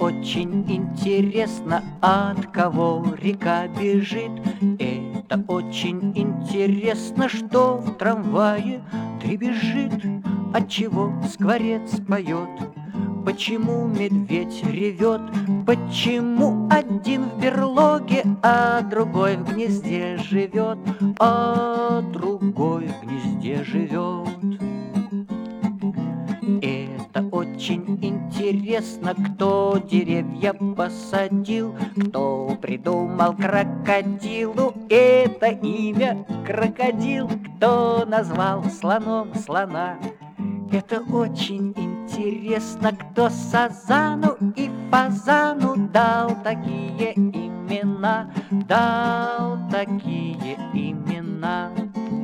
очень интересно, от кого река бежит. Это очень интересно, что в трамвае дребезжит. Отчего скворец поет, почему медведь ревет, почему один в берлоге, а другой в гнезде живет, а другой в гнезде живет. Это очень интересно, кто деревья посадил, кто придумал крокодилу это имя крокодил, кто назвал слоном слона. Это очень интересно, кто сазану и фазану дал такие имена, дал такие имена.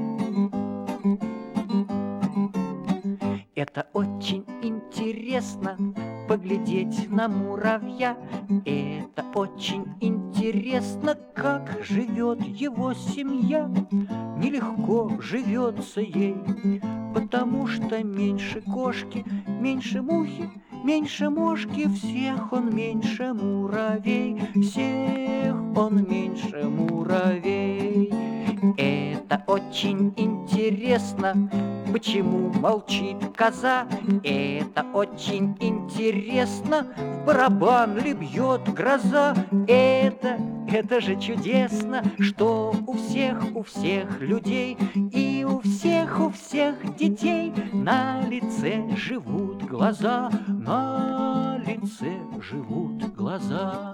Это очень интересно поглядеть на муравья. Это очень интересно, как живет его семья. Нелегко живется ей, потому что меньше кошки, меньше мухи, меньше мошки, всех он меньше муравей, всех он меньше муравей. Это очень интересно, почему молчит коза. Это очень интересно, в барабан ли бьет гроза. Это же чудесно, что у всех людей и у всех детей на лице живут глаза, на лице живут глаза.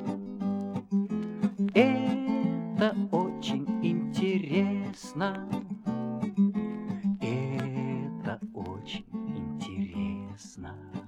Это очень интересно. Это очень интересно.